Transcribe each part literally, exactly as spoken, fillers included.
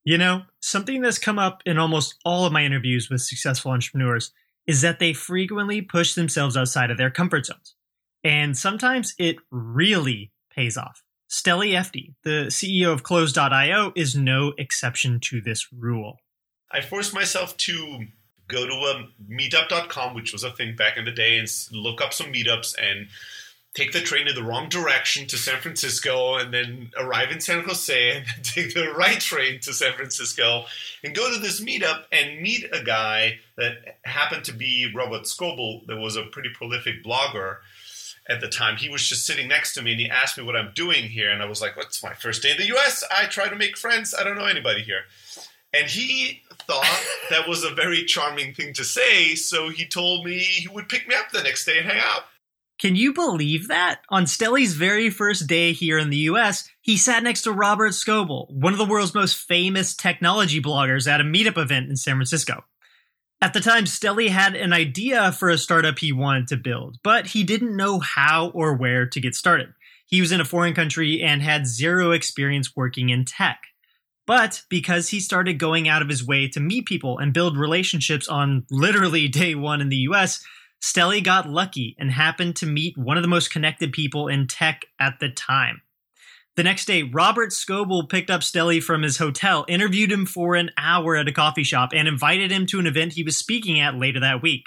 You know, something that's come up in almost all of my interviews with successful entrepreneurs is that they frequently push themselves outside of their comfort zones. And sometimes it really pays off. Steli Efti, the C E O of Close dot io, is no exception to this rule. I forced myself to go to a meetup dot com, which was a thing back in the day, and look up some meetups and take the train in the wrong direction to San Francisco and then arrive in San Jose and then take the right train to San Francisco and go to this meetup and meet a guy that happened to be Robert Scoble, that was a pretty prolific blogger at the time. He was just sitting next to me and he asked me what I'm doing here. And I was like, well, it's my first day in the U S. I try to make friends. I don't know anybody here. And he thought that was a very charming thing to say. So he told me he would pick me up the next day and hang out. Can you believe that? On Steli's very first day here in the U S, he sat next to Robert Scoble, one of the world's most famous technology bloggers, at a meetup event in San Francisco. At the time, Steli had an idea for a startup he wanted to build, but he didn't know how or where to get started. He was in a foreign country and had zero experience working in tech. But because he started going out of his way to meet people and build relationships on literally day one in the U S, Steli got lucky and happened to meet one of the most connected people in tech at the time. The next day, Robert Scoble picked up Steli from his hotel, interviewed him for an hour at a coffee shop, and invited him to an event he was speaking at later that week.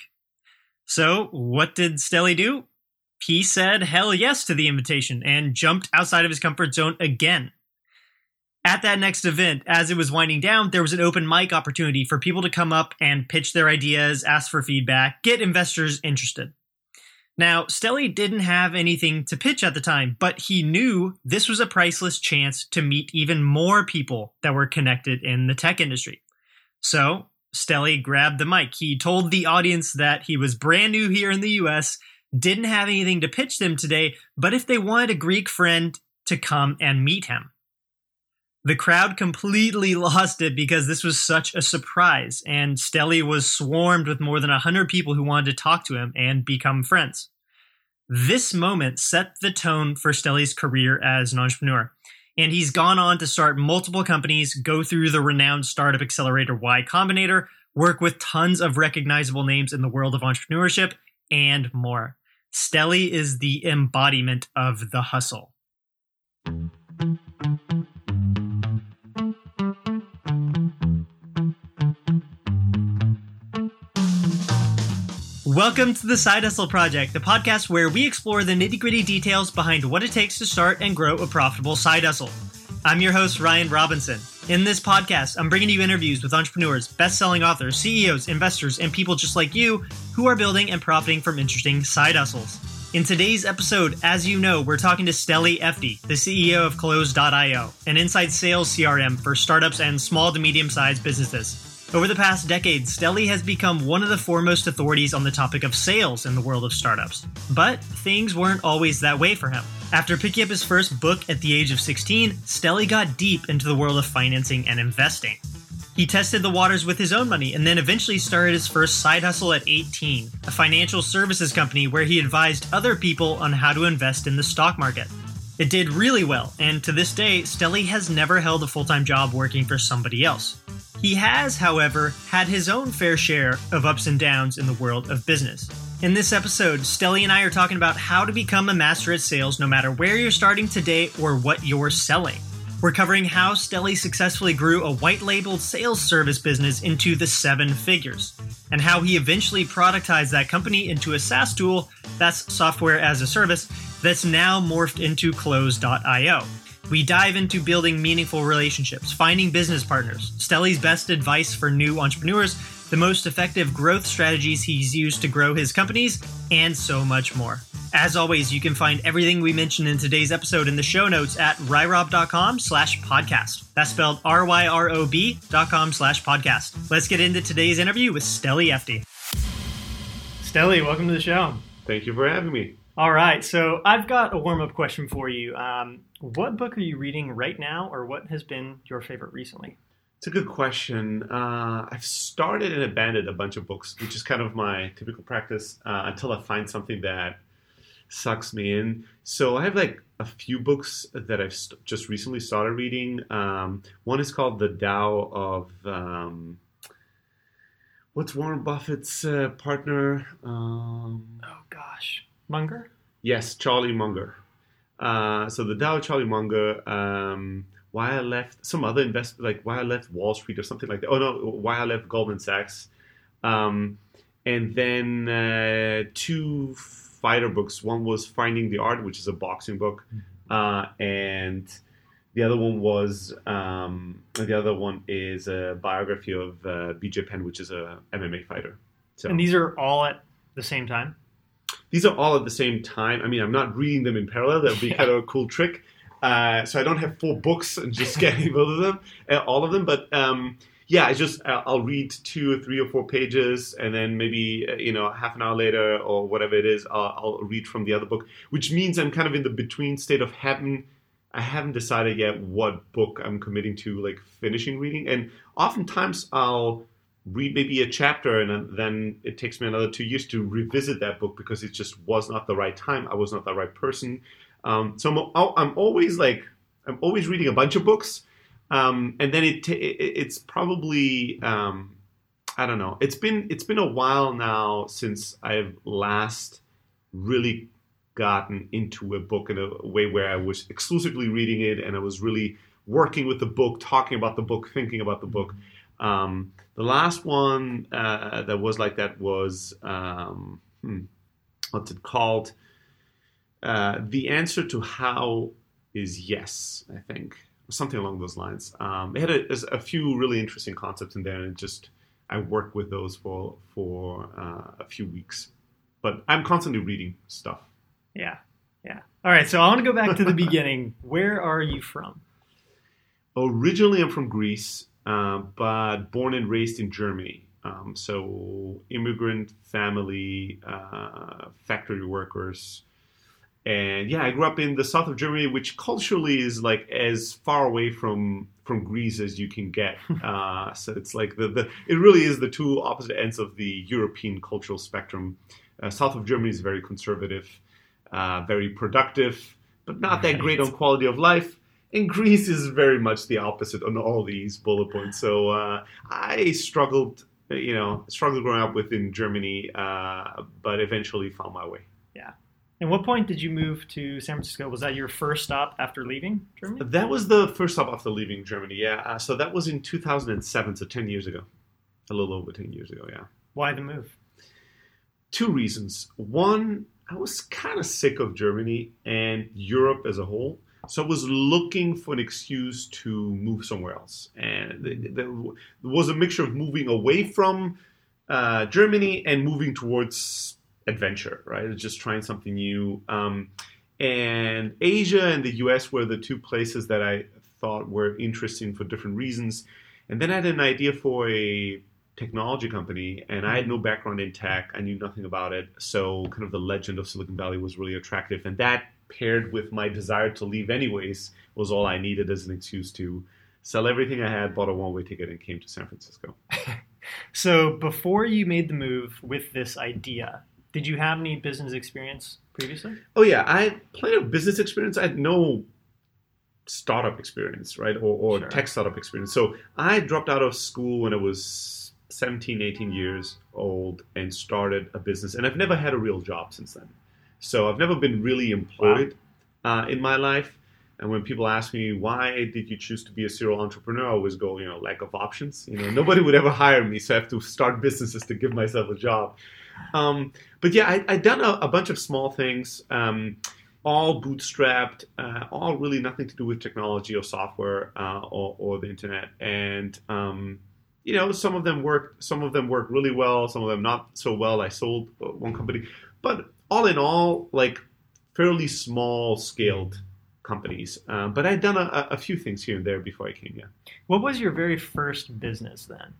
So, what did Steli do? He said hell yes to the invitation and jumped outside of his comfort zone again. At that next event, as it was winding down, there was an open mic opportunity for people to come up and pitch their ideas, ask for feedback, get investors interested. Now, Steli didn't have anything to pitch at the time, but he knew this was a priceless chance to meet even more people that were connected in the tech industry. So, Steli grabbed the mic. He told the audience that he was brand new here in the U S, didn't have anything to pitch them today, but if they wanted a Greek friend to come and meet him. The crowd completely lost it because this was such a surprise, and Steli was swarmed with more than one hundred people who wanted to talk to him and become friends. This moment set the tone for Steli's career as an entrepreneur, and he's gone on to start multiple companies, go through the renowned startup accelerator Y Combinator, work with tons of recognizable names in the world of entrepreneurship, and more. Steli is the embodiment of the hustle. Welcome to the Side Hustle Project, the podcast where we explore the nitty-gritty details behind what it takes to start and grow a profitable side hustle. I'm your host, Ryan Robinson. In this podcast, I'm bringing you interviews with entrepreneurs, best-selling authors, C E Os, investors, and people just like you who are building and profiting from interesting side hustles. In today's episode, as you know, we're talking to Steli Efti, the C E O of Close dot io, an inside sales C R M for startups and small to medium-sized businesses. Over the past decade, Steli has become one of the foremost authorities on the topic of sales in the world of startups. But things weren't always that way for him. After picking up his first book at the age of sixteen, Steli got deep into the world of financing and investing. He tested the waters with his own money and then eventually started his first side hustle at eighteen, a financial services company where he advised other people on how to invest in the stock market. It did really well, and to this day, Steli has never held a full-time job working for somebody else. He has, however, had his own fair share of ups and downs in the world of business. In this episode, Steli and I are talking about how to become a master at sales no matter where you're starting today or what you're selling. We're covering how Steli successfully grew a white-labeled sales service business into the seven figures, and how he eventually productized that company into a SaaS tool, that's software as a service, that's now morphed into Close dot io. We dive into building meaningful relationships, finding business partners, Steli's best advice for new entrepreneurs, the most effective growth strategies he's used to grow his companies, and so much more. As always, you can find everything we mentioned in today's episode in the show notes at ryrob.com slash podcast. That's spelled R Y R O B dot com slash podcast. Let's get into today's interview with Steli Efti. Steli, welcome to the show. Thank you for having me. All right, so I've got a warm-up question for you. Um, what book are you reading right now, or what has been your favorite recently? It's a good question. Uh, I've started and abandoned a bunch of books, which is kind of my typical practice uh, until I find something that sucks me in. So I have like a few books that I've st- just recently started reading. Um, one is called The Tao of um, what's Warren Buffett's uh, partner? Um, oh gosh, Munger. Yes, Charlie Munger. Uh, so The Tao of Charlie Munger. Um, why I left some other invest like why I left Wall Street or something like that. Oh no, why I left Goldman Sachs. Um, and then uh, two fighter books. One was Finding the Art, which is a boxing book, uh, and the other one was um, the other one is a biography of uh, B J Penn, which is a M M A fighter. So, and these are all at the same time? These are all at the same time. I mean, I'm not reading them in parallel. That would be yeah. kind of a cool trick. Uh, so I don't have four books and just scanning both of them, uh, all of them. But um, yeah, I just uh, I'll read two or three or four pages, and then maybe uh, you know half an hour later or whatever it is, I'll, I'll read from the other book. Which means I'm kind of in the between state of having I haven't decided yet what book I'm committing to, like finishing reading. And oftentimes I'll read maybe a chapter, and then it takes me another two years to revisit that book because it just was not the right time. I was not the right person. Um, so I'm, I'm always like, I'm always reading a bunch of books. Um, and then it, it it's probably, um, I don't know. It's been, it's been a while now since I've last really gotten into a book in a way where I was exclusively reading it and I was really working with the book, talking about the book, thinking about the book. Um, the last one uh, that was like that was, um, hmm, what's it called? Uh, the answer to how is yes, I think, or something along those lines. Um, it had a, a few really interesting concepts in there, and it just I worked with those for for uh, a few weeks. But I'm constantly reading stuff. Yeah, yeah. All right, so I want to go back to the beginning. Where are you from? Originally, I'm from Greece, uh, but born and raised in Germany. Um, so immigrant family, uh, factory workers. And yeah, I grew up in the south of Germany, which culturally is like as far away from from Greece as you can get. Uh, so it's like the, the it really is the two opposite ends of the European cultural spectrum. Uh, south of Germany is very conservative, uh, very productive, but not that great on quality of life. And Greece is very much the opposite on all these bullet points. So uh, I struggled, you know, struggled growing up within Germany, uh, but eventually found my way. Yeah. And what point did you move to San Francisco? Was that your first stop after leaving Germany? That was the first stop after leaving Germany, yeah. Uh, so that was in two thousand seven, so ten years ago. A little over ten years ago, yeah. Why the move? Two reasons. One, I was kind of sick of Germany and Europe as a whole. So I was looking for an excuse to move somewhere else. And there was a mixture of moving away from uh, Germany and moving towards adventure, right? Just trying something new. Um, and Asia and the U S were the two places that I thought were interesting for different reasons. And then I had an idea for a technology company, and I had no background in tech. I knew nothing about it. So kind of the legend of Silicon Valley was really attractive. And that paired with my desire to leave anyways was all I needed as an excuse to sell everything I had, bought a one-way ticket, and came to San Francisco. So before you made the move with this idea, did you have any business experience previously? Oh, yeah. I had plenty of business experience. I had no startup experience, right, or, or sure. tech startup experience. So I dropped out of school when I was seventeen, eighteen years old and started a business. And I've never had a real job since then. So I've never been really employed wow. uh, in my life. And when people ask me, why did you choose to be a serial entrepreneur? I always go, you know, lack of options. You know, nobody would ever hire me, so I have to start businesses to give myself a job. Um, but yeah, I, I'd done a, a bunch of small things, um, all bootstrapped, uh, all really nothing to do with technology or software uh, or, or the internet. And, um, you know, some of them worked, some of them worked really well, some of them not so well. I sold one company. But all in all, like fairly small scaled companies. Um, but I'd done a, a few things here and there before I came here. What was your very first business then?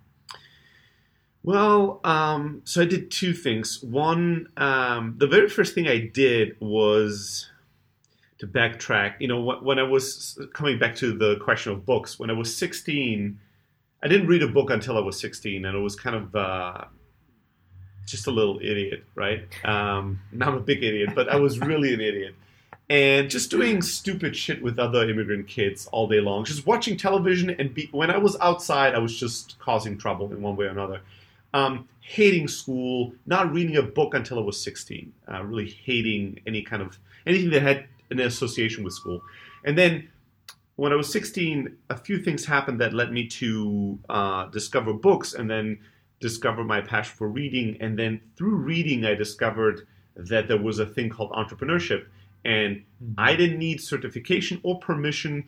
Well, um, so I did two things. One, um, the very first thing I did was to backtrack. You know, when I was coming back to the question of books, when I was sixteen, I didn't read a book until I was sixteen, and it was kind of uh, just a little idiot, right? Um, now I'm a big idiot, but I was really an idiot. And just doing stupid shit with other immigrant kids all day long. Just watching television, and be, when I was outside, I was just causing trouble in one way or another. Um, hating school, not reading a book until I was sixteen. Uh, really hating any kind of, anything that had an association with school. And then when I was sixteen, a few things happened that led me to uh, discover books, and then discover my passion for reading. And then through reading, I discovered that there was a thing called entrepreneurship. And mm-hmm. I didn't need certification or permission,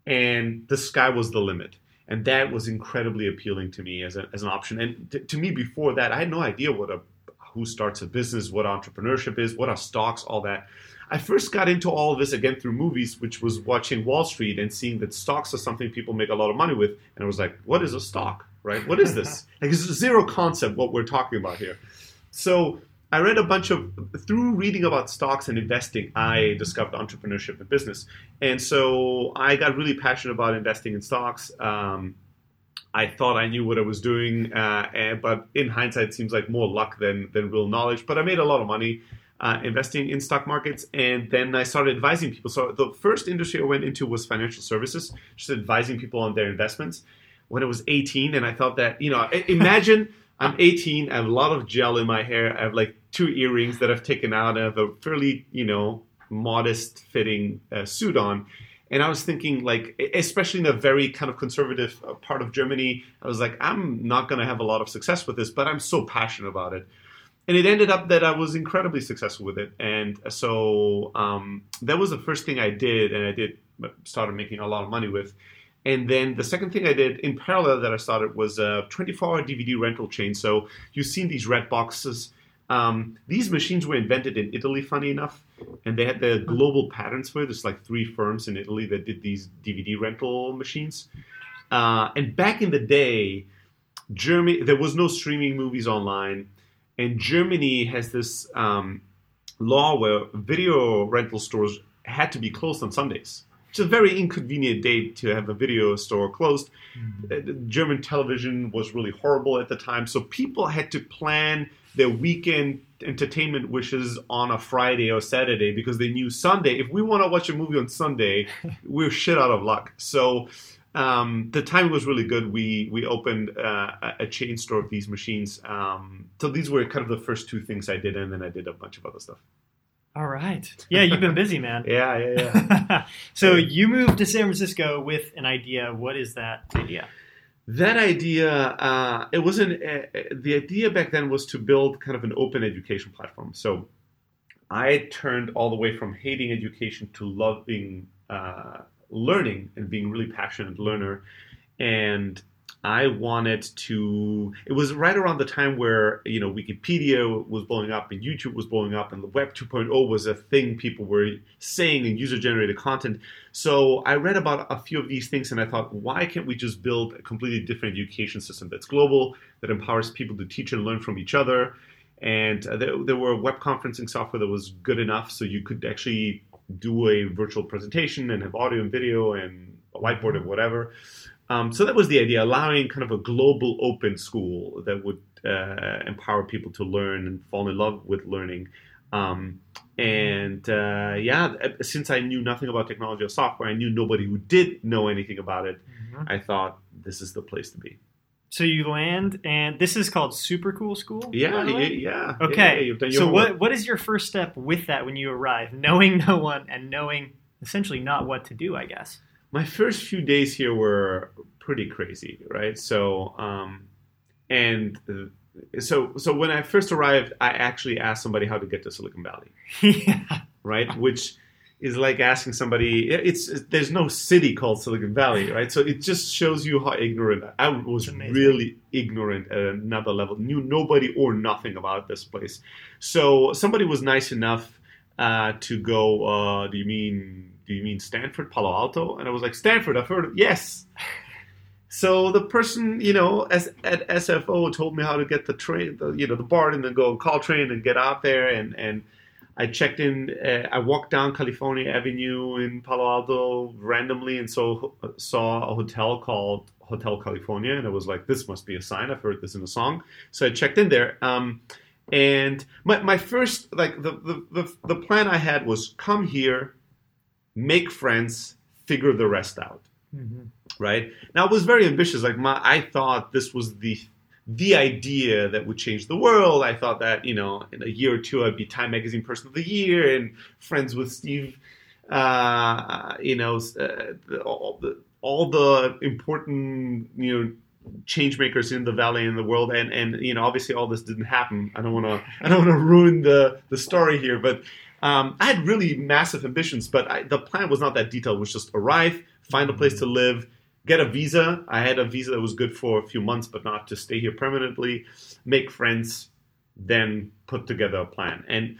and the sky was the limit. And that was incredibly appealing to me as, a, as an option. And t- to me, before that, I had no idea what a who starts a business, what entrepreneurship is, what are stocks, all that. I first got into all of this again through movies, which was watching Wall Street and seeing that stocks are something people make a lot of money with. And I was like, what is a stock, right? What is this? Like, it's zero concept what we're talking about here. So I read a bunch of, through reading about stocks and investing, I discovered entrepreneurship and business. And so I got really passionate about investing in stocks. Um, I thought I knew what I was doing, uh, and, but in hindsight, it seems like more luck than, than real knowledge. But I made a lot of money uh, investing in stock markets, and then I started advising people. So the first industry I went into was financial services, just advising people on their investments when I was eighteen. And I thought that, you know, imagine I'm eighteen, I have a lot of gel in my hair, I have like two earrings that I've taken out, I have a fairly, you know, modest fitting uh, suit on. And I was thinking, like, especially in a very kind of conservative part of Germany, I was like, I'm not going to have a lot of success with this, but I'm so passionate about it. And it ended up that I was incredibly successful with it. And so um, that was the first thing I did, and I did started making a lot of money with. And then the second thing I did in parallel that I started was a twenty-four hour D V D rental chain. So you've seen these red boxes. Um, these machines were invented in Italy, funny enough, and they had the global patents for it. There's like three firms in Italy that did these D V D rental machines. Uh, and back in the day, Germany, there was no streaming movies online, and Germany has this um, law where video rental stores had to be closed on Sundays. It's a very inconvenient day to have a video store closed. Mm-hmm. German television was really horrible at the time, so people had to plan their weekend entertainment wishes on a Friday or Saturday because they knew Sunday, if we want to watch a movie on Sunday, we're shit out of luck. So um, the timing was really good. We we opened uh, a chain store of these machines. Um, so these were kind of the first two things I did, and then I did a bunch of other stuff. All right. Yeah, you've been busy, man. yeah, yeah, yeah. So you moved to San Francisco with an idea. What is that idea? That idea, uh, it wasn't, uh, the idea back then was to build kind of an open education platform. So I turned all the way from hating education to loving uh, learning and being really passionate learner. And I wanted to, it was right around the time where, you know, Wikipedia was blowing up and YouTube was blowing up and the Web two point oh was a thing people were saying in user-generated content. So I read about a few of these things and I thought, why can't we just build a completely different education system that's global, that empowers people to teach and learn from each other? And uh, there, there were web conferencing software that was good enough so you could actually do a virtual presentation and have audio and video and a whiteboard and whatever. Um, so that was the idea, allowing kind of a global open school that would uh, empower people to learn and fall in love with learning. Um, and uh, yeah, since I knew nothing about technology or software, I knew nobody who did know anything about it. Mm-hmm. I thought this is the place to be. So you land, and this is called Super Cool School? Yeah, yeah, yeah. Okay, yeah, yeah, you've done your so homework. what what is your first step with that when you arrive? Knowing no one and knowing essentially not what to do, I guess. My first few days here were pretty crazy, right? So, um, and uh, so, so when I first arrived, I actually asked somebody how to get to Silicon Valley, yeah. right? Which is like asking somebody. It's there's no city called Silicon Valley, right? So it just shows you how ignorant I was. Really ignorant at another level. Knew nobody or nothing about this place. So somebody was nice enough uh, to go. Uh, do you mean? Do you mean Stanford, Palo Alto? And I was like, Stanford, I've heard of, yes. So the person, you know, as, at S F O told me how to get the train, the, you know, the BART and then go call train and get out there. And, and I checked in, uh, I walked down California Avenue in Palo Alto randomly and so saw a hotel called Hotel California. And I was like, this must be a sign. I've heard this in a song. So I checked in there. Um, And my, my first, like, the, the, the, the plan I had was come here, make friends, figure the rest out. Mm-hmm. Right? Now, it was very ambitious. Like, my, I thought this was the the idea that would change the world. I thought that, you know, in a year or two, I'd be Time Magazine Person of the Year and friends with Steve, uh, you know, uh, the, all the all the important, you know, change makers in the valley and the world, and and you know, obviously all this didn't happen. I don't want to I don't want to ruin the the story here, but um, I had really massive ambitions. But I, the plan was not that detailed. It was just arrive, find a place to live, get a visa. I had a visa that was good for a few months, but not to stay here permanently. Make friends, then put together a plan. And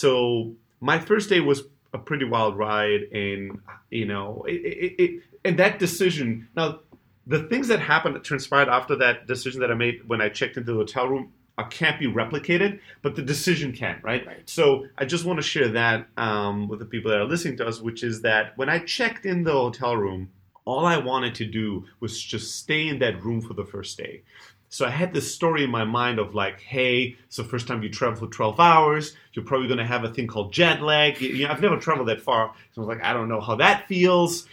so my first day was a pretty wild ride, and you know, it, it, it and that decision now. The things that happened, that transpired after that decision that I made when I checked into the hotel room uh, can't be replicated, but the decision can, right? right. So I just want to share that um, with the people that are listening to us, which is that when I checked in the hotel room, all I wanted to do was just stay in that room for the first day. So I had this story in my mind of like, hey, it's the first time you travel for twelve hours. You're probably going to have a thing called jet lag. You know, I've never traveled that far. So I was like, I don't know how that feels.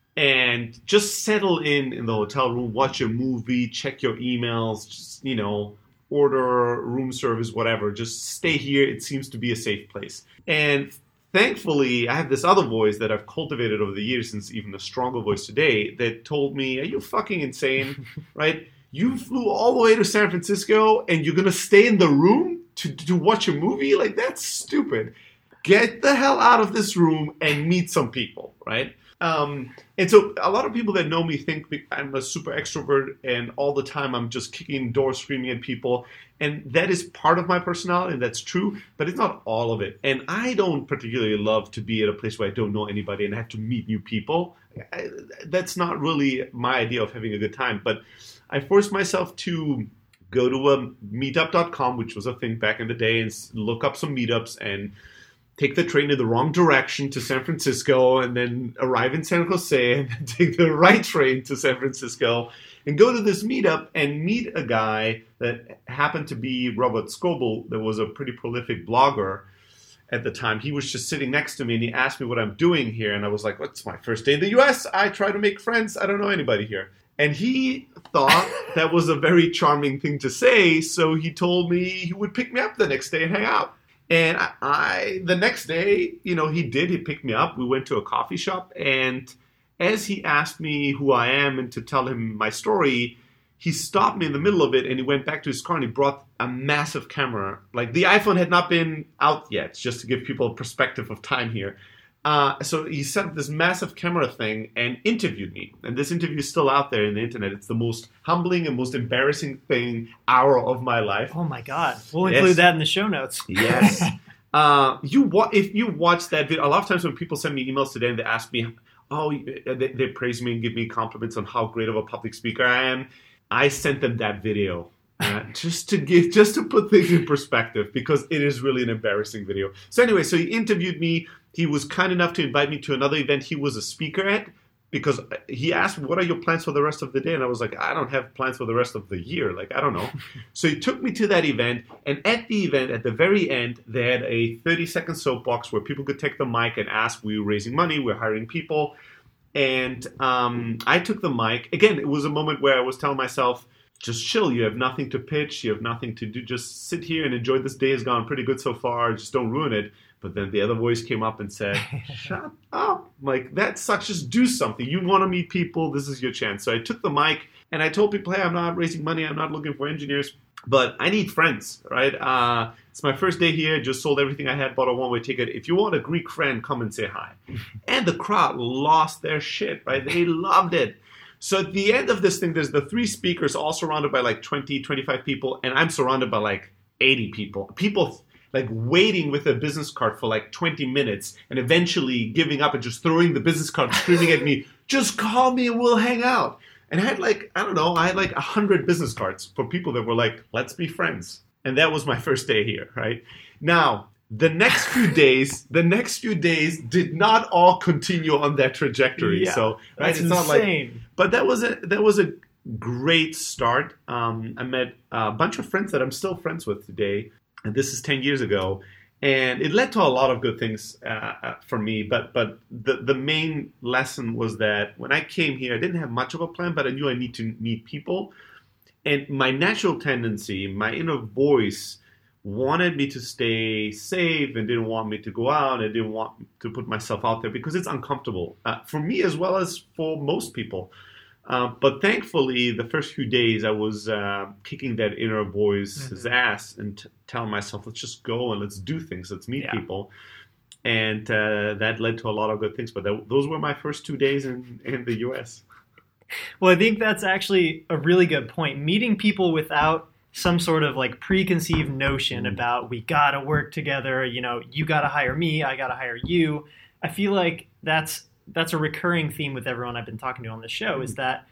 And just settle in in the hotel room, watch a movie, check your emails, just, you know, order room service, whatever. Just stay here. It seems to be a safe place. And thankfully, I have this other voice that I've cultivated over the years, since even a stronger voice today, that told me, are you fucking insane, right? You flew all the way to San Francisco and you're going to stay in the room to, to watch a movie? Like, that's stupid. Get the hell out of this room and meet some people, right? Um, and so a lot of people that know me think I'm a super extrovert and all the time I'm just kicking doors, screaming at people. And that is part of my personality, and that's true, but it's not all of it. And I don't particularly love to be at a place where I don't know anybody and I have to meet new people. I, that's not really my idea of having a good time. But I forced myself to go to a meetup dot com, which was a thing back in the day, and look up some meetups and take the train in the wrong direction to San Francisco, and then arrive in San Jose, and then take the right train to San Francisco, and go to this meetup and meet a guy that happened to be Robert Scoble, that was a pretty prolific blogger at the time. He was just sitting next to me, and he asked me what I'm doing here, and I was like, well, it's my first day in the U S. I try to make friends. I don't know anybody here. And he thought that was a very charming thing to say, so he told me he would pick me up the next day and hang out. And I, I, the next day, you know, he did. He picked me up. We went to a coffee shop. And as he asked me who I am and to tell him my story, he stopped me in the middle of it and he went back to his car and he brought a massive camera. Like, the iPhone had not been out yet, just to give people a perspective of time here. Uh, so he set up this massive camera thing and interviewed me. And this interview is still out there in the internet. It's the most humbling and most embarrassing thing, hour of my life. Oh my God. We'll Yes. include that in the show notes. Yes. uh, you wa- If you watch that video, a lot of times when people send me emails today and they ask me, oh, they, they praise me and give me compliments on how great of a public speaker I am, I sent them that video. Uh, just to give, just to put things in perspective, because it is really an embarrassing video. So anyway, so he interviewed me. He was kind enough to invite me to another event he was a speaker at, because he asked me, what are your plans for the rest of the day? And I was like, I don't have plans for the rest of the year. Like, I don't know. So he took me to that event. And at the event, at the very end, they had a thirty second soapbox where people could take the mic and ask, we were raising money, we're hiring people. And um, I took the mic. Again, it was a moment where I was telling myself, just chill. You have nothing to pitch. You have nothing to do. Just sit here and enjoy. This day has gone pretty good so far. Just don't ruin it. But then the other voice came up and said, shut up. Like, that sucks. Just do something. You want to meet people. This is your chance. So I took the mic and I told people, hey, I'm not raising money. I'm not looking for engineers. But I need friends, right? Uh, it's my first day here. Just sold everything I had, bought a one-way ticket. If you want a Greek friend, come and say hi. And the crowd lost their shit, right? They loved it. So at the end of this thing, there's the three speakers all surrounded by like twenty, twenty-five people. And I'm surrounded by like eighty people. People like waiting with a business card for like twenty minutes and eventually giving up and just throwing the business card, screaming at me, just call me and we'll hang out. And I had like, I don't know, I had like a hundred business cards for people that were like, let's be friends. And that was my first day here, right? Now, the next few days, the next few days did not all continue on that trajectory. Yeah, so, right, that's it's not insane. like, but that was a that was a great start. Um, I met a bunch of friends that I'm still friends with today. And this is ten years ago. And it led to a lot of good things uh, for me. But but the, the main lesson was that when I came here, I didn't have much of a plan, but I knew I need to meet people. And my natural tendency, my inner voice, wanted me to stay safe and didn't want me to go out and didn't want to put myself out there because it's uncomfortable uh, for me as well as for most people. Uh, but thankfully, the first few days I was uh, kicking that inner voice's mm-hmm. ass and t- telling myself, let's just go and let's do things. Let's meet yeah. people. And uh, that led to a lot of good things. But that, those were my first two days in, in the U S. Well, I think that's actually a really good point. Meeting people without some sort of like preconceived notion mm-hmm. about we got to work together. You know, you got to hire me. I got to hire you. I feel like that's that's a recurring theme with everyone I've been talking to on this show is that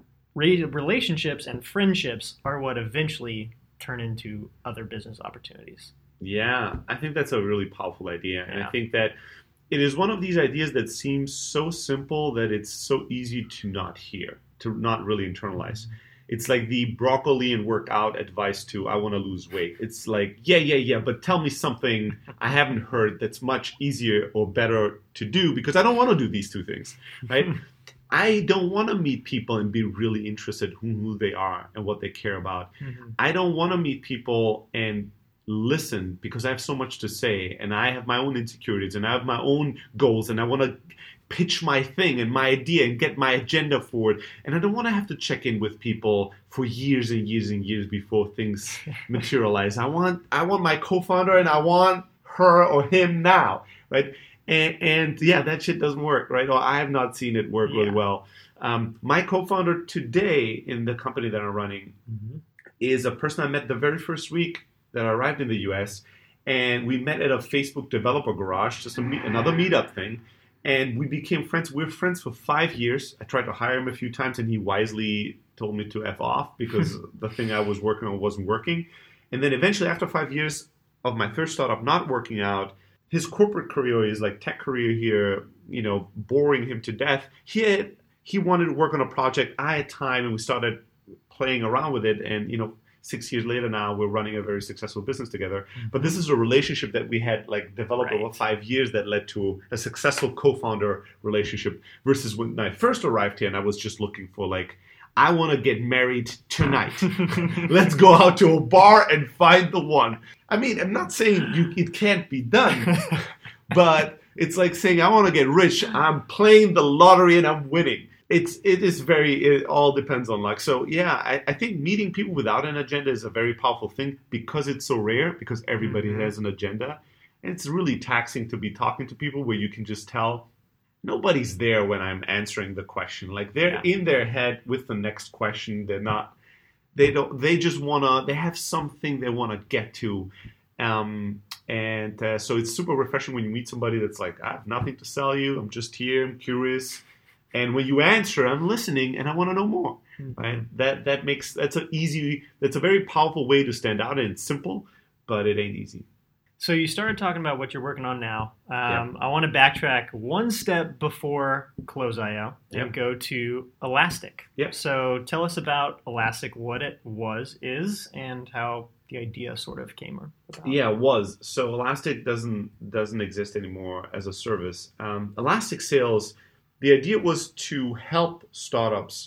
relationships and friendships are what eventually turn into other business opportunities. Yeah, I think that's a really powerful idea. Yeah. And I think that it is one of these ideas that seems so simple that it's so easy to not hear, to not really internalize. Mm-hmm. It's like the broccoli and workout advice to I want to lose weight. It's like, yeah, yeah, yeah, but tell me something I haven't heard that's much easier or better to do because I don't want to do these two things, right? I don't want to meet people and be really interested in who they are and what they care about. Mm-hmm. I don't want to meet people and listen because I have so much to say and I have my own insecurities and I have my own goals and I want to pitch my thing and my idea and get my agenda forward. And I don't want to have to check in with people for years and years and years before things materialize. I want I want my co-founder and I want her or him now, right? And, and yeah, that shit doesn't work, right? Or I have not seen it work yeah. really well. Um, my co-founder today in the company that I'm running mm-hmm. is a person I met the very first week that I arrived in the U S. And we met at a Facebook developer garage, just a meet, another meetup thing. And we became friends. We were friends for five years. I tried to hire him a few times, and he wisely told me to F off because the thing I was working on wasn't working. And then eventually, after five years of my first startup not working out, his corporate career, his like tech career here, you know, boring him to death. He had, he wanted to work on a project. I had time, and we started playing around with it. And you know, six years later now, we're running a very successful business together. But this is a relationship that we had like developed right. over five years that led to a successful co-founder relationship versus when I first arrived here and I was just looking for like, I want to get married tonight. Let's go out to a bar and find the one. I mean, I'm not saying you it can't be done, but it's like saying I want to get rich. I'm playing the lottery and I'm winning. It's it is very it all depends on luck. So yeah, I, I think meeting people without an agenda is a very powerful thing because it's so rare. Because everybody mm-hmm. has an agenda, and it's really taxing to be talking to people where you can just tell nobody's there when I'm answering the question. Like they're yeah. in their head with the next question. They're not. They don't. They just wanna. They have something they want to get to. Um, and uh, so it's super refreshing when you meet somebody that's like, I have nothing to sell you. I'm just here. I'm curious. And when you answer, I'm listening and I want to know more, right? That that makes, that's an easy, that's a very powerful way to stand out, and it's simple, but it ain't easy. So you started talking about what you're working on now. Um, yeah. I want to backtrack one step before Close dot io and yep. go to Elastic. Yep. So tell us about Elastic, what it was, is, and how the idea sort of came about. Yeah, it was. So Elastic doesn't doesn't exist anymore as a service. Um, Elastic Sales, the idea was to help startups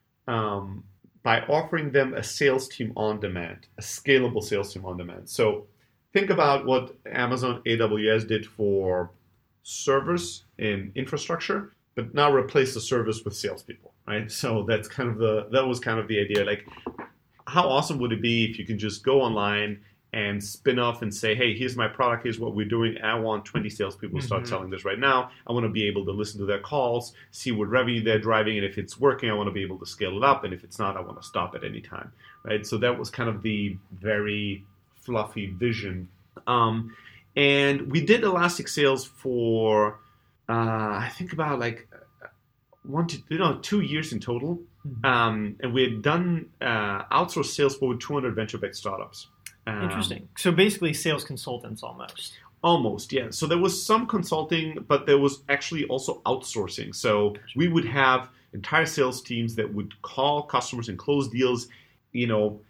um, by offering them a sales team on demand, a scalable sales team on demand. So think about what Amazon A W S did for servers in infrastructure, but now replace the service with salespeople, right? So that's kind of the that was kind of the idea. Like, how awesome would it be if you can just go online and spin off and say, hey, here's my product, here's what we're doing, and I want twenty salespeople to start mm-hmm. selling this right now. I want to be able to listen to their calls, see what revenue they're driving, and if it's working, I want to be able to scale it up, and if it's not, I want to stop at any time, right? So that was kind of the very fluffy vision. Um, and we did Elastic Sales for, uh, I think about like one to, you know, two years in total. Mm-hmm. Um, and we had done uh, outsourced sales for two hundred venture-backed startups. Um, Interesting. So basically sales consultants almost. Almost, yeah. So there was some consulting, but there was actually also outsourcing. So we would have entire sales teams that would call customers and close deals, you know,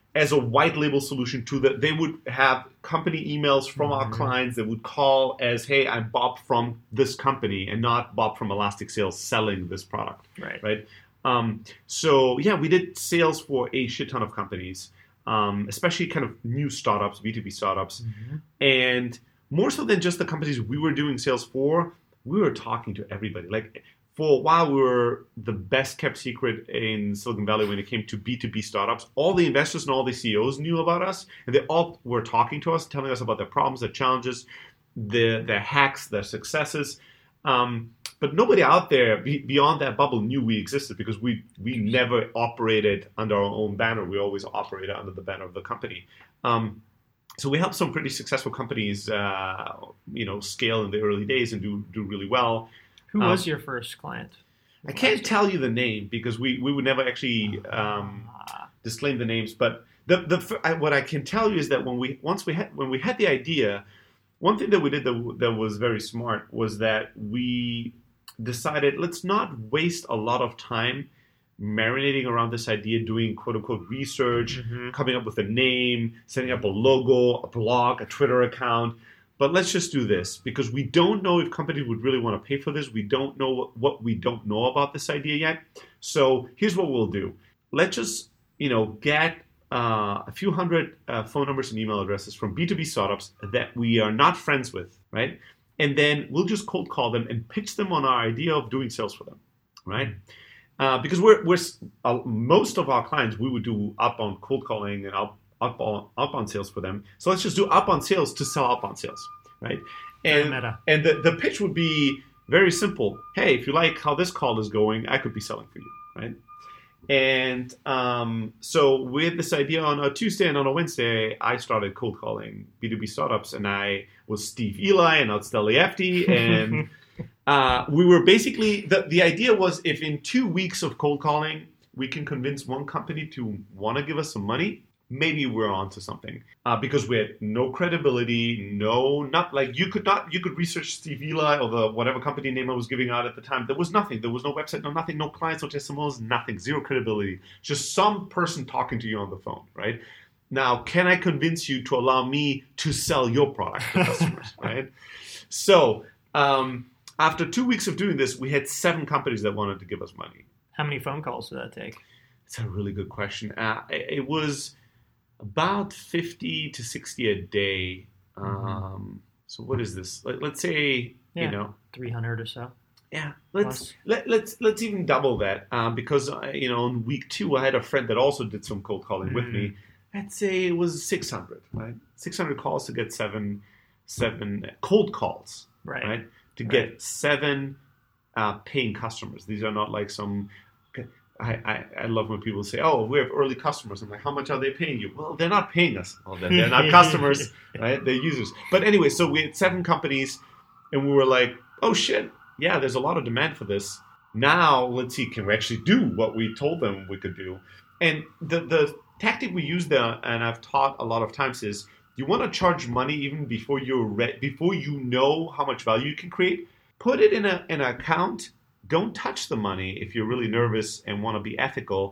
as a white label solution to the, they would have company emails from mm-hmm. our clients that would call as, hey, I'm Bob from this company, and not Bob from Elastic Sales selling this product. Right. Right. Um, so yeah, we did sales for a shit ton of companies, um, especially kind of new startups, B two B startups. Mm-hmm. And more so than just the companies we were doing sales for, we were talking to everybody. Like, for a while, we were the best kept secret in Silicon Valley when it came to B two B startups. All the investors and all the C E Os knew about us, and they all were talking to us, telling us about their problems, their challenges, their, their hacks, their successes. Um, but nobody out there be, beyond that bubble knew we existed, because we, we never operated under our own banner. We always operated under the banner of the company. Um, so we helped some pretty successful companies, uh, you know, scale in the early days and do do really well. Who was um, your first client? I can't tell you the name because we, we would never actually um, disclaim the names. But the the I, what I can tell you is that when we once we had when we had the idea, one thing that we did that, that was very smart was that we decided, let's not waste a lot of time marinating around this idea, doing quote unquote research, mm-hmm. coming up with a name, setting up a logo, a blog, a Twitter account. But let's just do this, because we don't know if companies would really want to pay for this. We don't know what, what we don't know about this idea yet. So here's what we'll do. Let's just, you know, get uh, a few hundred uh, phone numbers and email addresses from B two B startups that we are not friends with, right? And then we'll just cold call them and pitch them on our idea of doing sales for them, right? Uh, because we're we're uh, most of our clients, we would do outbound cold calling and out. Up on, up on sales for them. So let's just do up on sales to sell up on sales, right? And and the, the pitch would be very simple. Hey, if you like how this call is going, I could be selling for you, right? And um, so we had this idea on a Tuesday, and on a Wednesday, I started cold calling B two B startups, and I was Steve Eli and not Steli Efti, and uh, we were basically, the, the idea was, if in two weeks of cold calling, we can convince one company to want to give us some money, maybe we're onto something, uh, because we had no credibility, no, not like you could not, you could research Steve Eli or the whatever company name I was giving out at the time. There was nothing. There was no website, no nothing, no clients, no testimonials, nothing, zero credibility. Just some person talking to you on the phone, right? Now, can I convince you to allow me to sell your product to customers, right? So um, after two weeks of doing this, we had seven companies that wanted to give us money. How many phone calls did that take? It's a really good question. Uh, it was about fifty to sixty a day. Mm-hmm. Um, so what is this? Let, let's say, yeah, you know, three hundred or so. Yeah, let's let, let's let's even double that um, because uh, you know, in week two I had a friend that also did some cold calling mm-hmm. with me. I'd say it was six hundred, right? six hundred calls to get seven seven cold calls, right? right? To right. get seven uh, paying customers. These are not like some. I, I, I love when people say, oh, we have early customers. I'm like, how much are they paying you? Well, they're not paying us. Well, then they're not customers, right? They're users. But anyway, so we had seven companies, and we were like, oh, shit. Yeah, there's a lot of demand for this. Now, let's see, can we actually do what we told them we could do? And the, the tactic we use there, and I've taught a lot of times, is you want to charge money even before you're re- before you know how much value you can create. Put it in a in an account. Don't touch the money if you're really nervous and want to be ethical,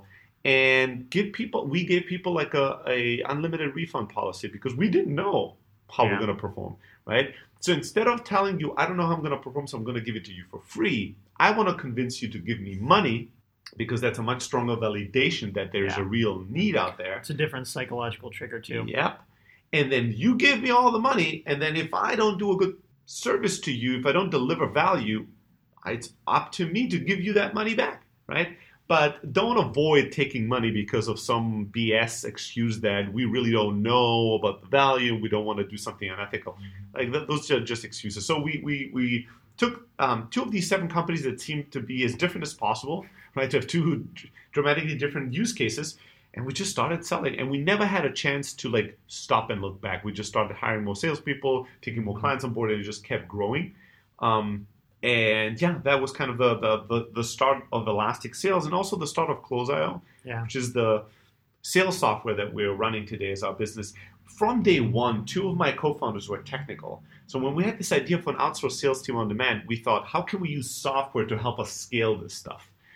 and give people, we gave people like a, a unlimited refund policy because we didn't know how yeah. we're going to perform, right? So instead of telling you, I don't know how I'm going to perform, so I'm going to give it to you for free, I want to convince you to give me money because that's a much stronger validation that there's yeah. a real need out there. It's a different psychological trigger too. Yep. And then you give me all the money, and then if I don't do a good service to you, if I don't deliver value, it's up to me to give you that money back, right? But don't avoid taking money because of some B S excuse that we really don't know about the value. We don't want to do something unethical. Like th- those are just excuses. So we we we took um, two of these seven companies that seemed to be as different as possible, right? To have two dramatically different use cases, and we just started selling. And we never had a chance to like stop and look back. We just started hiring more salespeople, taking more clients on board, and it just kept growing. Um, And yeah, that was kind of the, the, the, the start of Elastic Sales, and also the start of Close dot io, yeah. which is the sales software that we're running today as our business. From day one, two of my co-founders were technical. So when we had this idea for an outsourced sales team on demand, we thought, how can we use software to help us scale this stuff?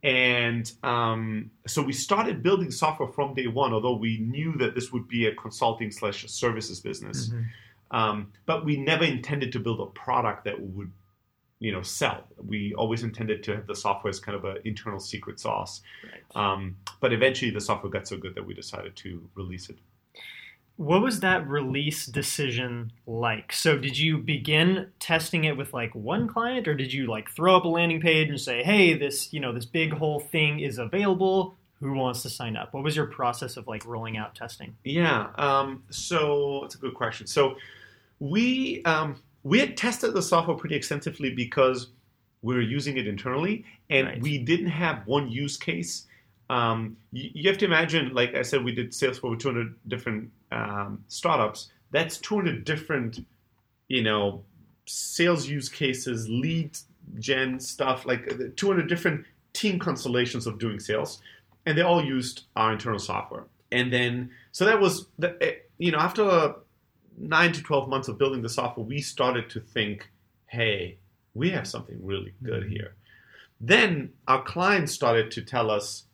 And um, so we started building software from day one, although we knew that this would be a consulting slash services business. Mm-hmm. Um, but we never intended to build a product that would, you know, sell. We always intended to have the software as kind of an internal secret sauce. Right. Um, but eventually the software got so good that we decided to release it. What was that release decision like? So did you begin testing it with like one client, or did you like throw up a landing page and say, hey, this, you know, this big whole thing is available. Who wants to sign up? What was your process of like rolling out testing? Yeah. Um, so that's a good question. So we, um, we had tested the software pretty extensively because we were using it internally, and right. we didn't have one use case. Um, you, you have to imagine, like I said, we did sales for over two hundred different um, startups. That's two hundred different, you know, sales use cases, lead gen stuff, like two hundred different team constellations of doing sales. And they all used our internal software. And then, so that was, the, you know, after nine to twelve months of building the software, we started to think, hey, we have something really good here. Then our clients started to tell us,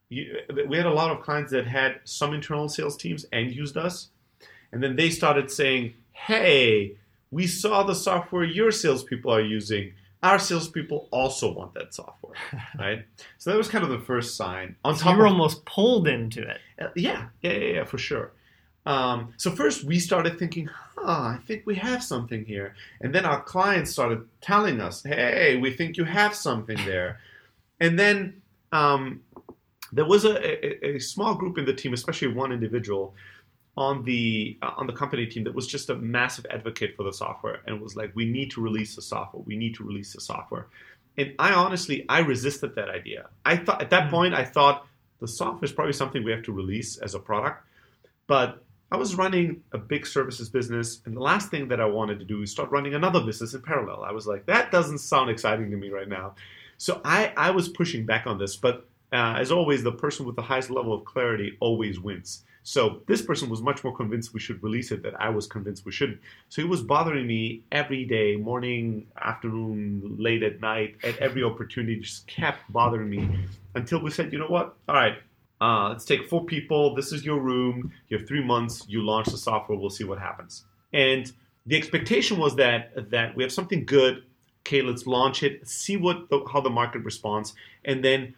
we had a lot of clients that had some internal sales teams and used us. And then they started saying, hey, we saw the software your salespeople are using. Our salespeople also want that software, right? So that was kind of the first sign. On so top you were of, almost pulled into it. Uh, yeah, yeah, yeah, yeah, for sure. Um, so first we started thinking, huh, I think we have something here. And then our clients started telling us, hey, we think you have something there. And then um, there was a, a, a small group in the team, especially one individual on the uh, on the company team that was just a massive advocate for the software and was like, we need to release the software. We need to release the software. And I honestly, I resisted that idea. I thought at that point, I thought the software is probably something we have to release as a product. But I was running a big services business, and the last thing that I wanted to do is start running another business in parallel. I was like, that doesn't sound exciting to me right now. So I, I was pushing back on this. But uh, as always, the person with the highest level of clarity always wins. So this person was much more convinced we should release it than I was convinced we shouldn't. So it was bothering me every day, morning, afternoon, late at night, at every opportunity, just kept bothering me until we said, you know what? All right, uh, let's take four people. This is your room. You have three months. You launch the software. We'll see what happens. And the expectation was that that we have something good. Okay, let's launch it, see what the, how the market responds, and then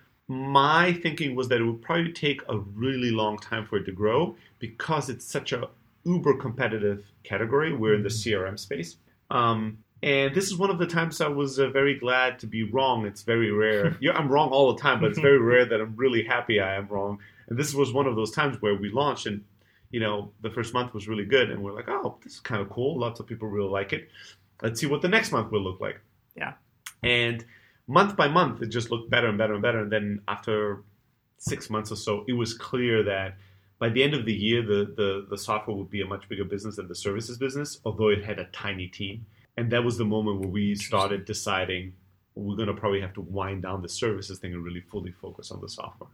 my thinking was that it would probably take a really long time for it to grow because it's such a uber competitive category. We're in the C R M space. Um, and this is one of the times I was uh, very glad to be wrong. It's very rare. Yeah, I'm wrong all the time, but it's very rare that I'm really happy I am wrong. And this was one of those times where we launched and, you know, the first month was really good. And we're like, oh, this is kind of cool. Lots of people really like it. Let's see what the next month will look like. Yeah. And month by month, it just looked better and better and better. And then after six months or so, it was clear that by the end of the year, the, the, the software would be a much bigger business than the services business, although it had a tiny team. And that was the moment where we started deciding we're going to probably have to wind down the services thing and really fully focus on the software.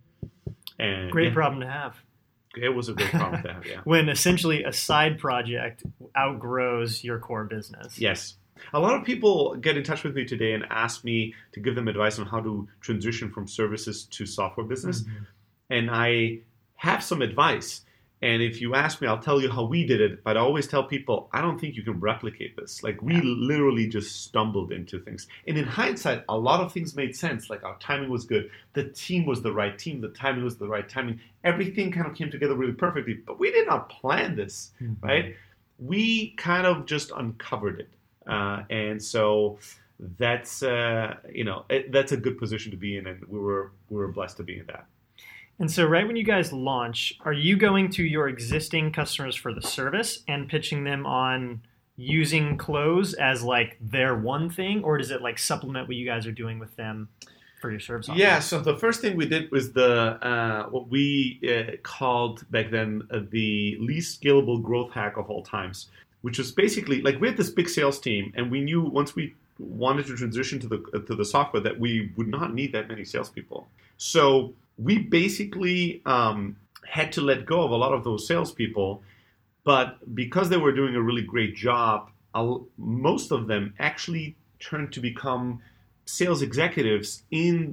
And Great yeah, problem to have. It was a great problem to have, yeah. When essentially a side project outgrows your core business. Yes. A lot of people get in touch with me today and ask me to give them advice on how to transition from services to software business. Mm-hmm. And I have some advice. And if you ask me, I'll tell you how we did it. But I always tell people, I don't think you can replicate this. Like, we yeah. literally just stumbled into things. And in hindsight, a lot of things made sense. Like, our timing was good. The team was the right team. The timing was the right timing. Everything kind of came together really perfectly. But we did not plan this, mm-hmm. right? We kind of just uncovered it. Uh, and so that's uh, you know it, that's a good position to be in, and we were we were blessed to be in that. And so, right when you guys launch, are you going to your existing customers for the service and pitching them on using Close as like their one thing, or does it like supplement what you guys are doing with them for your service offering? Yeah. So the first thing we did was the uh, what we uh, called back then uh, the least scalable growth hack of all times. Which was basically like we had this big sales team, and we knew once we wanted to transition to the to the software that we would not need that many salespeople. So we basically um, had to let go of a lot of those salespeople, but because they were doing a really great job, I'll, most of them actually turned to become sales executives in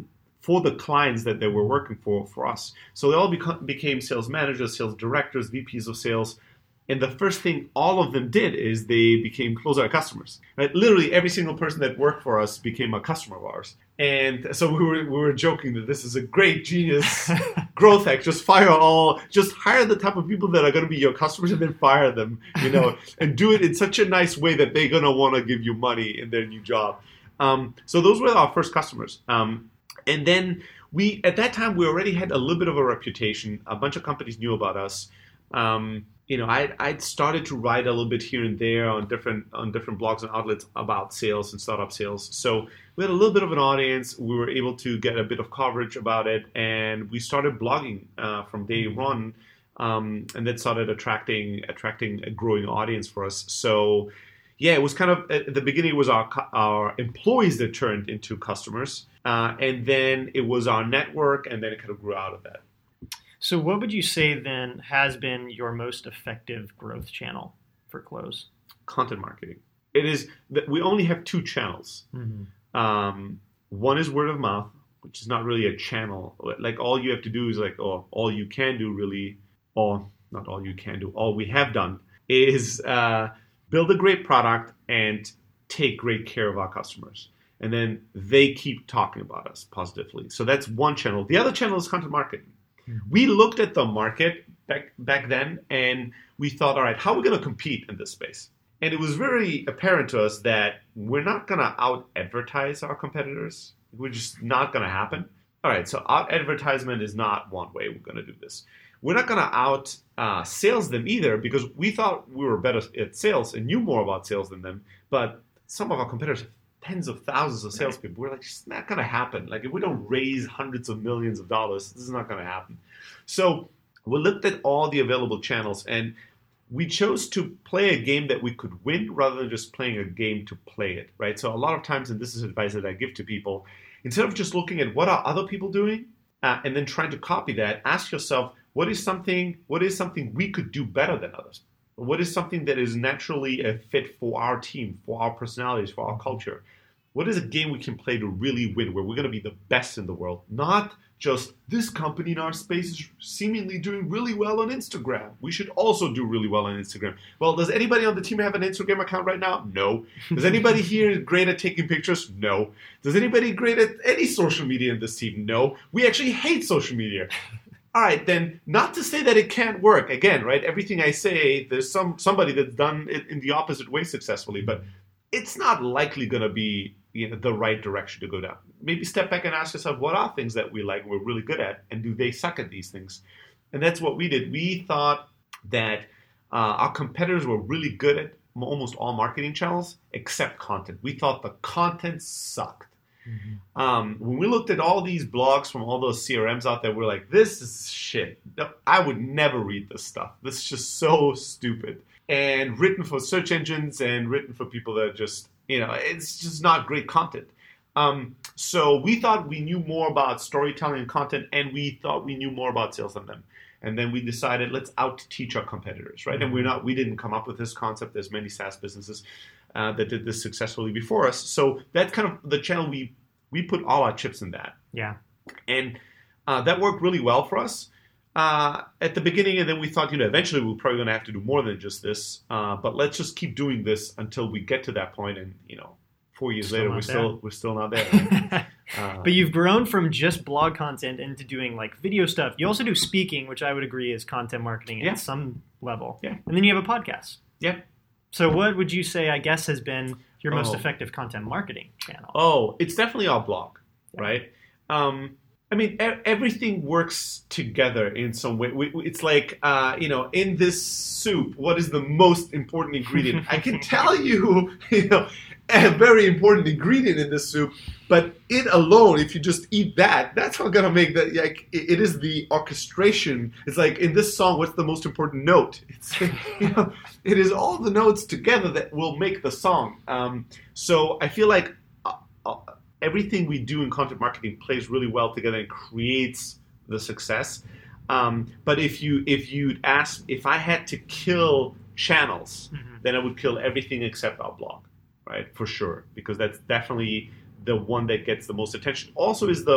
for the clients that they were working for for us. So they all beco- became sales managers, sales directors, V Ps of sales. And the first thing all of them did is they became closer customers. Right? Literally every single person that worked for us became a customer of ours. And so we were we were joking that this is a great genius growth hack. Just fire all, just hire the type of people that are going to be your customers and then fire them, you know, and do it in such a nice way that they're going to want to give you money in their new job. Um, so those were our first customers. Um, and then we, at that time, we already had a little bit of a reputation. A bunch of companies knew about us. Um, You know, I I'd started to write a little bit here and there on different on different blogs and outlets about sales and startup sales. So we had a little bit of an audience. We were able to get a bit of coverage about it, and we started blogging uh, from day one, um, and that started attracting attracting a growing audience for us. So, yeah, it was kind of at the beginning. It was our our employees that turned into customers, uh, and then it was our network, and then it kind of grew out of that. So what would you say then has been your most effective growth channel for Close? Content marketing. It is that we only have two channels. Mm-hmm. Um, one is word of mouth, which is not really a channel. Like all you have to do is like, or all you can do really, or not all you can do, all we have done is uh, build a great product and take great care of our customers. And then they keep talking about us positively. So that's one channel. The other channel is content marketing. We looked at the market back back then, and we thought, all right, how are we going to compete in this space? And it was very apparent to us that we're not going to out-advertise our competitors. We're just not going to happen. All right, so out-advertisement is not one way we're going to do this. We're not going to out-sales uh, them either, because we thought we were better at sales and knew more about sales than them. But some of our competitors have tens of thousands of salespeople. We're like, it's not going to happen. Like, if we don't raise hundreds of millions of dollars, this is not going to happen. So we looked at all the available channels, and we chose to play a game that we could win rather than just playing a game to play it, right? So a lot of times, and this is advice that I give to people, instead of just looking at what are other people doing uh, and then trying to copy that, ask yourself, what is something, what is something we could do better than others? What is something that is naturally a fit for our team, for our personalities, for our culture? What is a game we can play to really win, where we're going to be the best in the world? Not just this company in our space is seemingly doing really well on Instagram. We should also do really well on Instagram. Well, does anybody on the team have an Instagram account right now? No. Does anybody here great at taking pictures? No. Does anybody great at any social media in this team? No. We actually hate social media. All right, then not to say that it can't work. Again, right, everything I say, there's some somebody that's done it in the opposite way successfully, but it's not likely going to be, you know, the right direction to go down. Maybe step back and ask yourself, what are things that we like and we're really good at, and do they suck at these things? And that's what we did. We thought that uh, our competitors were really good at almost all marketing channels except content. We thought the content sucked. Mm-hmm. Um, when we looked at all these blogs from all those C R Ms out there, we're like, this is shit. I would never read this stuff. This is just so stupid. And written for search engines and written for people that just, you know, it's just not great content. Um, so we thought we knew more about storytelling and content, and we thought we knew more about sales than them. And then we decided, let's out-teach our competitors, right? Mm-hmm. And we're not, we didn't come up with this concept. There's many SaaS businesses uh, that did this successfully before us. So that's kind of the channel we we put all our chips in that. Yeah. And uh, that worked really well for us uh, at the beginning. And then we thought, you know, eventually we're probably going to have to do more than just this. Uh, but let's just keep doing this until we get to that point. And, you know, four years still later, we're there. still we're still not there. Right? uh, but you've grown from just blog content into doing like video stuff. You also do speaking, which I would agree is content marketing yeah. at some level. Yeah. And then you have a podcast. Yeah. So what would you say, I guess, has been your most oh. effective content marketing channel? Oh, it's definitely our blog, yeah. right? Um, I mean, e- everything works together in some way. We, we, it's like, uh, you know, in this soup, what is the most important ingredient? I can tell you, you know, a very important ingredient in this soup, but it alone, if you just eat that, that's not gonna make that. Like, it is the orchestration. It's like in this song, what's the most important note? It's, you know, it is all the notes together that will make the song. Um, so I feel like uh, uh, everything we do in content marketing plays really well together and creates the success. Um, but if you if you ask, if I had to kill channels, mm-hmm. then I would kill everything except our blog. Right, for sure, because that's definitely the one that gets the most attention. Also, is the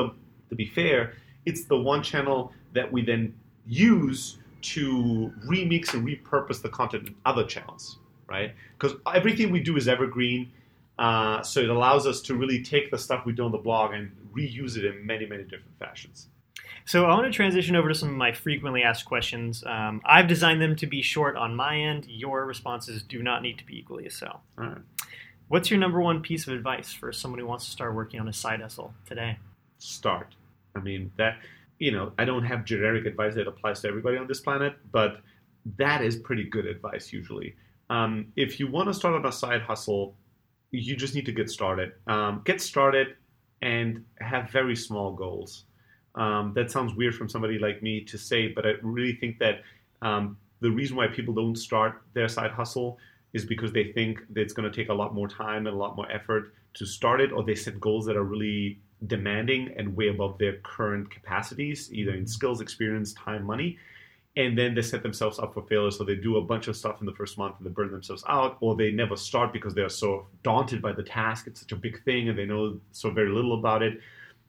to be fair, it's the one channel that we then use to remix and repurpose the content in other channels, right? Because everything we do is evergreen, uh, so it allows us to really take the stuff we do on the blog and reuse it in many, many different fashions. So I want to transition over to some of my frequently asked questions. Um, I've designed them to be short on my end. Your responses do not need to be equally as so. All right. What's your number one piece of advice for someone who wants to start working on a side hustle today? Start. I mean, that, you know, I don't have generic advice that applies to everybody on this planet, but that is pretty good advice usually. Um, if you want to start on a side hustle, you just need to get started. Um, get started and have very small goals. Um, that sounds weird from somebody like me to say, but I really think that um, the reason why people don't start their side hustle is because they think that it's going to take a lot more time and a lot more effort to start it, or they set goals that are really demanding and way above their current capacities, either in skills, experience, time, money. And then they set themselves up for failure. So they do a bunch of stuff in the first month and they burn themselves out, or they never start because they're so daunted by the task. It's such a big thing and they know so very little about it.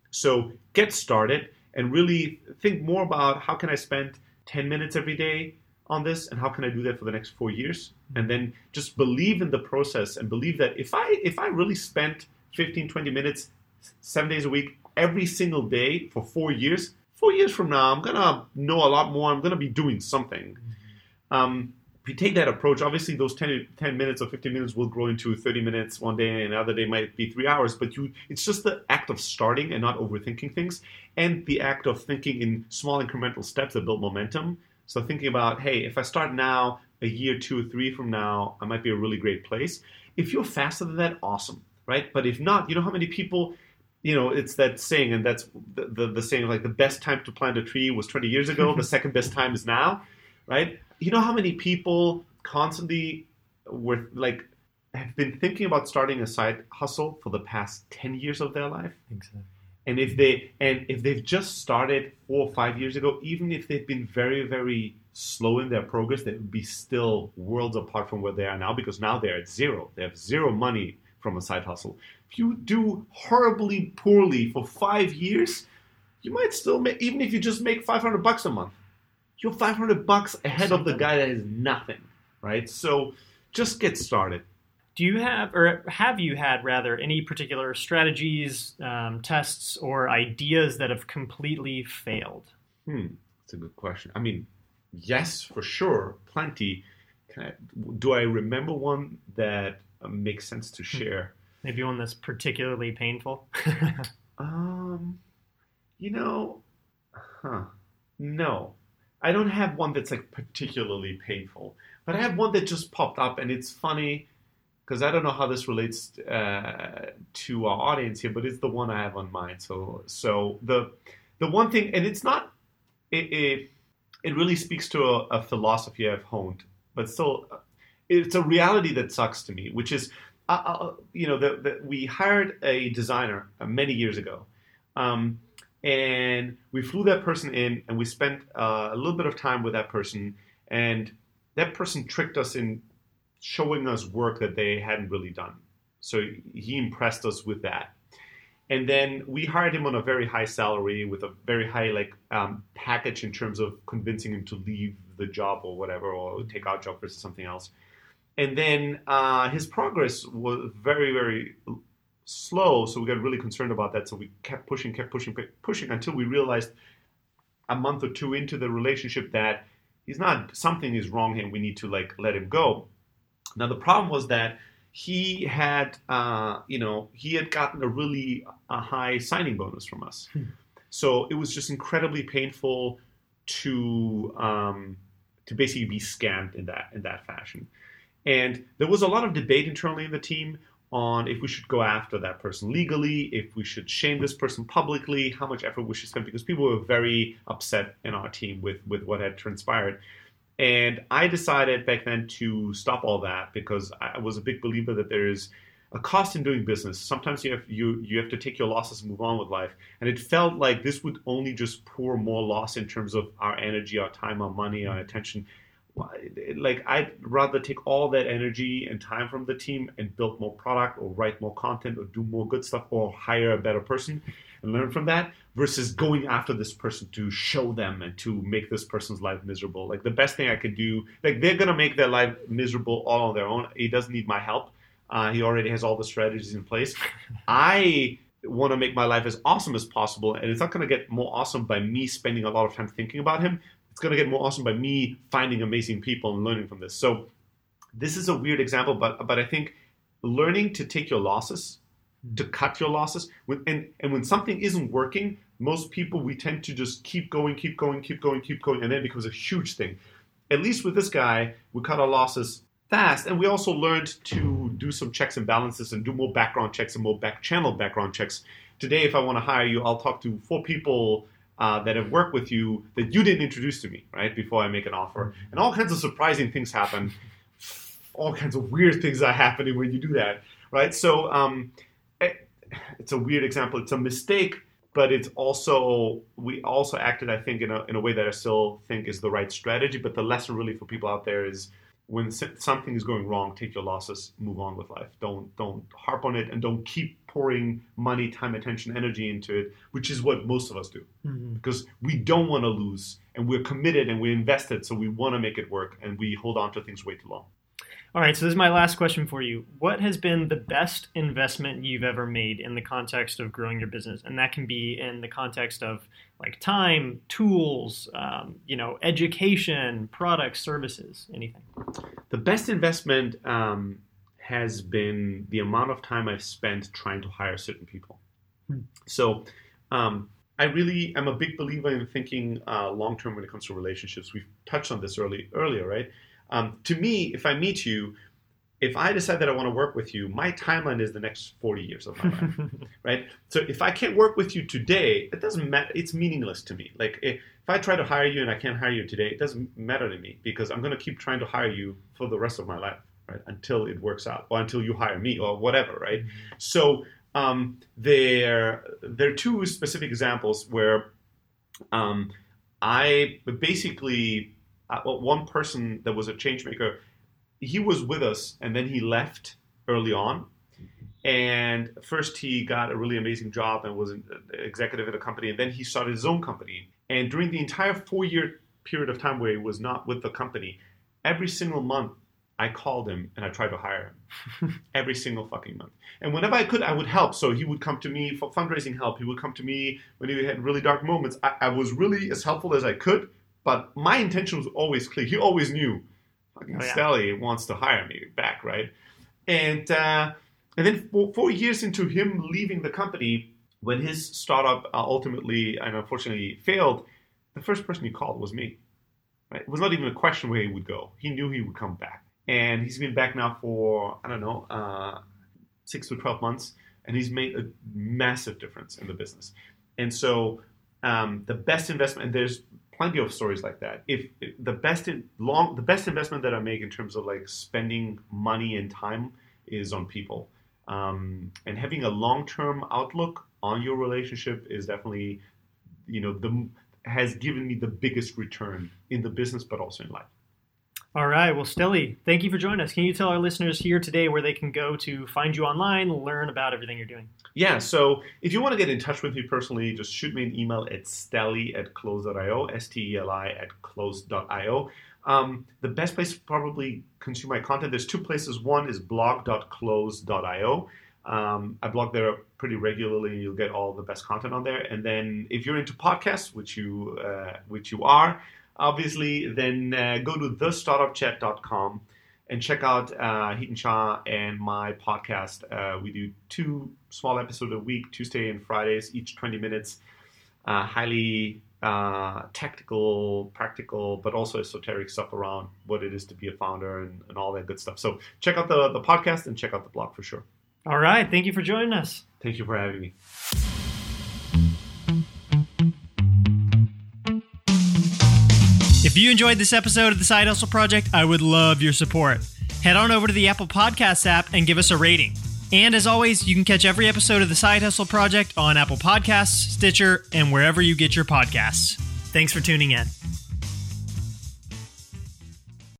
So get started and really think more about how can I spend ten minutes every day on this and how can I do that for the next four years? And then just believe in the process and believe that if I if I really spent fifteen, twenty minutes, seven days a week, every single day for four years, four years from now, I'm going to know a lot more. I'm going to be doing something. Mm-hmm. Um, if you take that approach, obviously those ten, ten minutes or fifteen minutes will grow into thirty minutes one day, and another day might be three hours. But you, it's just the act of starting and not overthinking things, and the act of thinking in small incremental steps that build momentum. So thinking about, hey, if I start now, a year, two, three from now, I might be a really great place. If you're faster than that, awesome, right? But if not, you know how many people, you know, it's that saying, and that's the, the, the saying, like the best time to plant a tree was twenty years ago. The second best time is now, right? You know how many people constantly were like have been thinking about starting a side hustle for the past ten years of their life? Exactly. And if they and if they've just started four or five years ago, even if they've been very, very slow in their progress, they would be still worlds apart from where they are now, because now they're at zero. They have zero money from a side hustle. If you do horribly poorly for five years, you might still make, even if you just make five hundred bucks a month, you're five hundred bucks ahead Something. of the guy that has nothing, right? So just get started. Do you have, or have you had rather, any particular strategies, um, tests, or ideas that have completely failed? Hmm, that's a good question. I mean, yes, for sure, plenty. Can I, do I remember one that uh, makes sense to share? Maybe one that's particularly painful? um, you know, huh, no. I don't have one that's like particularly painful, but I have one that just popped up, and it's funny because I don't know how this relates uh, to our audience here, but it's the one I have on mind. So, so the the one thing, and it's not, it it, it really speaks to a, a philosophy I've honed, but still, it's a reality that sucks to me, which is, uh, uh, you know, that the, we hired a designer uh, many years ago. Um, And we flew that person in, and we spent uh, a little bit of time with that person. And that person tricked us in showing us work that they hadn't really done. So he impressed us with that. And then we hired him on a very high salary with a very high like um, package in terms of convincing him to leave the job or whatever, or take our job versus something else. And then uh, his progress was very, very slow, so we got really concerned about that. So we kept pushing, kept pushing, kept pushing until we realized a month or two into the relationship that he's not, something is wrong here and we need to like let him go. Now the problem was that he had, uh, you know, he had gotten a really a high signing bonus from us. Hmm. So it was just incredibly painful to um, to basically be scammed in that in that fashion. And there was a lot of debate internally in the team on if we should go after that person legally, if we should shame this person publicly, how much effort we should spend, because people were very upset in our team with, with what had transpired. And I decided back then to stop all that, because I was a big believer that there is a cost in doing business. Sometimes you have you you have to take your losses and move on with life. And it felt like this would only just pour more loss in terms of our energy, our time, our money, our attention. Like, I'd rather take all that energy and time from the team and build more product or write more content or do more good stuff or hire a better person and learn from that versus going after this person to show them and to make this person's life miserable. Like the best thing I could do, like they're going to make their life miserable all on their own. He doesn't need my help. Uh, he already has all the strategies in place. I want to make my life as awesome as possible, and it's not going to get more awesome by me spending a lot of time thinking about him. It's going to get more awesome by me finding amazing people and learning from this. So this is a weird example, but but I think learning to take your losses, to cut your losses, when, and, and when something isn't working, most people, we tend to just keep going, keep going, keep going, keep going, and then it becomes a huge thing. At least with this guy, we cut our losses fast, and we also learned to do some checks and balances and do more background checks and more back-channel background checks. Today, if I want to hire you, I'll talk to four people uh, that have worked with you that you didn't introduce to me, right, before I make an offer. And all kinds of surprising things happen. All kinds of weird things are happening when you do that, right? So um, it, it's a weird example. It's a mistake, but it's also, we also acted, I think, in a, in a way that I still think is the right strategy. But the lesson really for people out there is when something is going wrong, take your losses, move on with life. Don't don't harp on it, and don't keep pouring money, time, attention, energy into it, which is what most of us do. Mm-hmm. Because we don't want to lose, and we're committed and we're invested, so we want to make it work, and we hold on to things way too long. All right, so this is my last question for you. What has been the best investment you've ever made in the context of growing your business? And that can be in the context of like time, tools, um, you know, education, products, services, anything. The best investment um, has been the amount of time I've spent trying to hire certain people. Hmm. So um, I really am a big believer in thinking uh, long-term when it comes to relationships. We've touched on this early, earlier, right? Um, to me, if I meet you, if I decide that I want to work with you, my timeline is the next forty years of my life, right? So if I can't work with you today, it doesn't matter. It's meaningless to me. Like if I try to hire you and I can't hire you today, it doesn't matter to me because I'm going to keep trying to hire you for the rest of my life, right? Until it works out or until you hire me or whatever, right? Mm-hmm. So um, there, there are two specific examples where um, I basically... Uh, well, one person that was a change maker, he was with us and then he left early on. And first he got a really amazing job and was an executive at a company. And then he started his own company. And during the entire four-year period of time where he was not with the company, every single month I called him and I tried to hire him. Every single fucking month. And whenever I could, I would help. So he would come to me for fundraising help. He would come to me when he had really dark moments. I, I was really as helpful as I could. But my intention was always clear. He always knew, fucking oh, yeah. Stelly wants to hire me back, right? And uh, and then four, four years into him leaving the company, when his startup uh, ultimately and unfortunately failed, the first person he called was me. Right? It was not even a question where he would go. He knew he would come back. And he's been back now for, I don't know, uh, six to twelve months. And he's made a massive difference in the business. And so um, the best investment, and there's plenty of stories like that. If, if the best in, long, the best investment that I make in terms of like spending money and time is on people, um, and having a long-term outlook on your relationship is definitely, you know, the has given me the biggest return in the business, but also in life. All right. Well, Stelly, thank you for joining us. Can you tell our listeners here today where they can go to find you online, learn about everything you're doing? Yeah. So if you want to get in touch with me personally, just shoot me an email at stelly at close dot io, S T E L I at close dot io. Um, the best place to probably consume my content, there's two places. One is blog dot close dot io. Um, I blog there pretty regularly. You'll get all the best content on there. And then if you're into podcasts, which you uh, which you are, obviously, then uh, go to the startup chat dot com and check out uh, Hiten Shah and my podcast. Uh, we do two small episodes a week, Tuesday and Fridays, each twenty minutes. Uh, highly uh, tactical, practical, but also esoteric stuff around what it is to be a founder and, and all that good stuff. So check out the, the podcast and check out the blog for sure. All right. Thank you for joining us. Thank you for having me. If you enjoyed this episode of the Side Hustle Project, I would love your support. Head on over to the Apple Podcasts app and give us a rating. And as always, you can catch every episode of the Side Hustle Project on Apple Podcasts, Stitcher, and wherever you get your podcasts. Thanks for tuning in.